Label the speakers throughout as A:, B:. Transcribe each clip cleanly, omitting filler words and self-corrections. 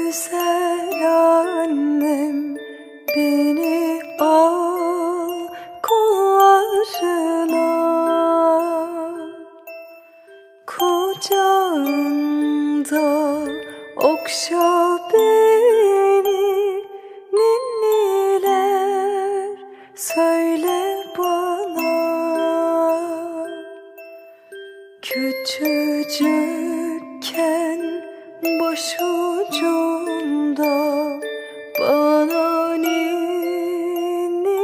A: Güzel annem, beni al kollarına, kucağında okşa beni, ninniler söyle bana. Küçücükken başucumda bana ninni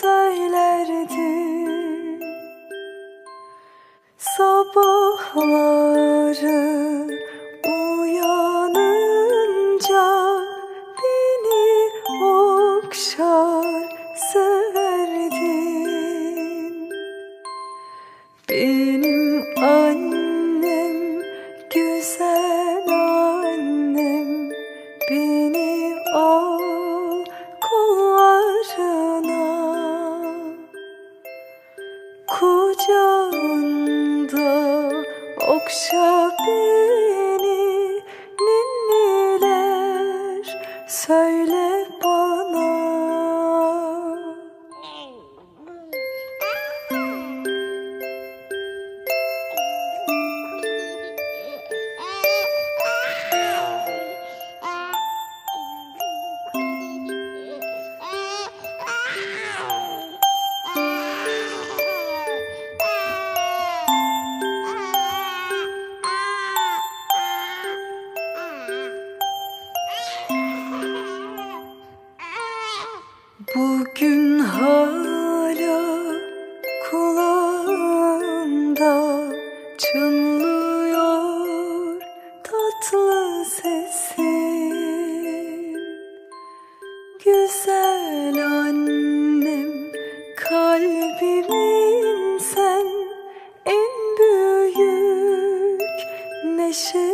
A: söylerdin. Sabahları uyanınca beni okşar severdin. Benim annem, güzel annem, beni al kollarına, kucağında okşa beni, ninniler söyle bana. Bugün hala kulağımda çınlıyor tatlı sesin. Güzel annem, kalbimin sen, en büyük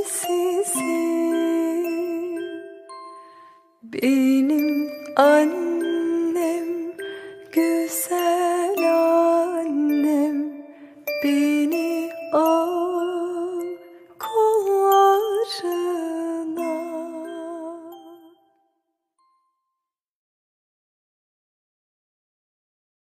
A: neşesisin. Benim annem,